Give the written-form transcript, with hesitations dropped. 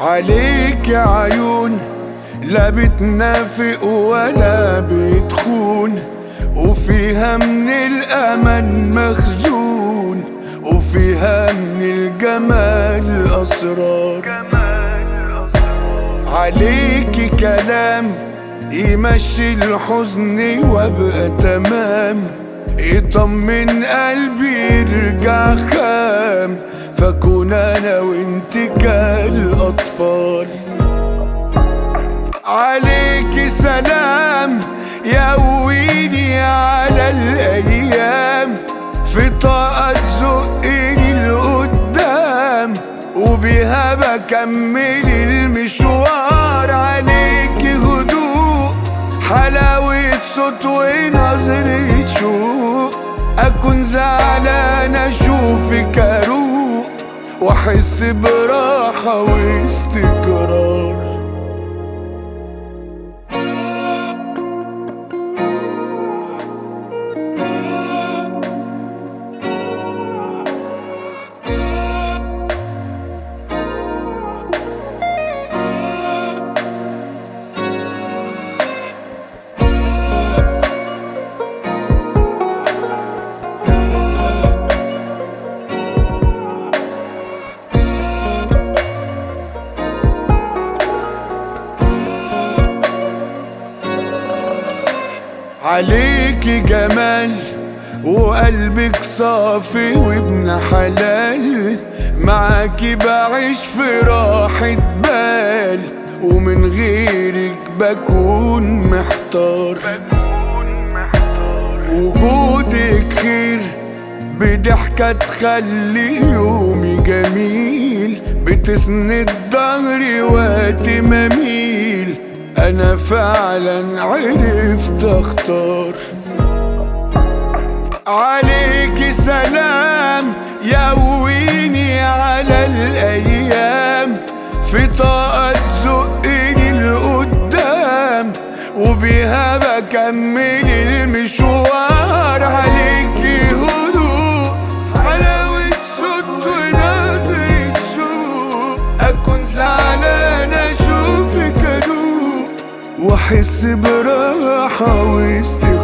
عليك يا عيون، لا بتنافق ولا بتخون، وفيها من الأمل مخزون، وفيها من الجمال أسرار. عليكي كلام يمشي الحزن وابقى تمام، يطمن قلبي يرجع خام، فكون انا وانت كالأطفال. عليكي سلام يقويني على الأيام، في طاقة تزقني لقدام، وبيها بكمل المشوار. عليكي هدوء، حلاوة صوت ونظرة شوق، أكون زعلان أشوفك أروق، وأحس براحة واستقرار. عليكي جمال وقلبك صافي وابن حلال، معاكي بعيش في راحة بال، ومن غيرك بكون محتار. وجودك خير بضحكة تخلي يومي جميل، بتسند ظهري وقت ما اميل، أنا فعلا عرفت أختار. عليكي سلام يقويني على الأيام، في طاقة تزقني لقدام، وبيها بكمل المشوار. عليكي هدوء، حلاوة صوت ونظرة شوق، أكون زعلان أشوفك أروق، وأحس براحة واستقرار.